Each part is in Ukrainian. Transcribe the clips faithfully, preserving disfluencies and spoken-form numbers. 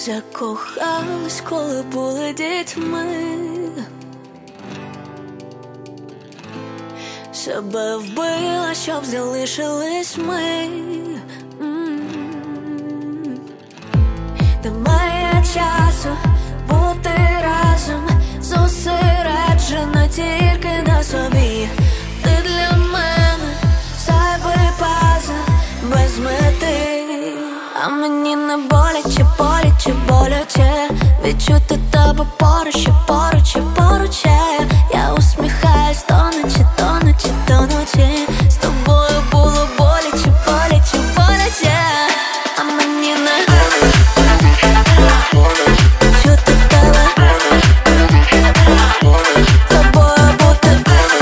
Закохались, коли були дітьми, себе вбила, щоб залишились ми. М-м-м. Немає часу бути разом, зосереджена тільки на собі. Ти для мене зайвий пазл без мети. А мені не боляче, боляче, боляче відчути тебе поруч, поруч, поруч. Я усміхаюсь до ночі, до ночі, до ночі. З тобою було боляче, боляче, боляче. А мені не чути тебе, з тобою бути,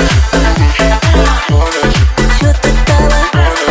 чути тебе.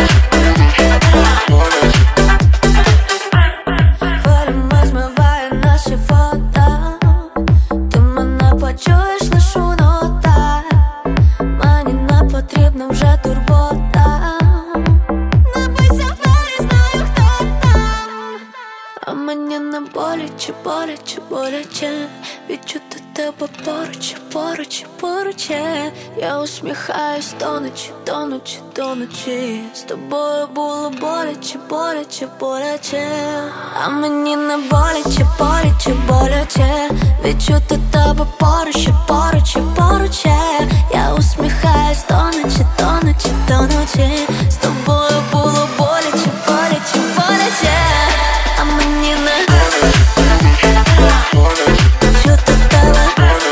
Хвилями змиває наші фото, ти мене почуєш лиш у нотах. Мені не потрібна вже турбота. Не бийся двері, знаю, хто там. А мені не боляче, боляче, боляче відчути тебе поруч, поруч, поруч. Я усміхаюсь до ночі, до ночі, до ночі. З тобою було боляче, боляче, боляче. А мені не боляче, боляче, боляче відчути тебе поруч, поруч, поруч. Я усміхаюсь до ночі, до ночі, до ночі. З тобою було боляче, боляче, боляче. А мені не чути тебе,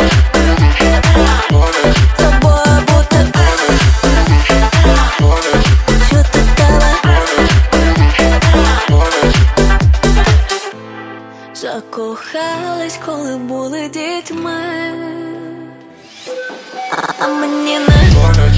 з тобою бути, чути тебе. Закохались, коли були дітьми, а, а мені не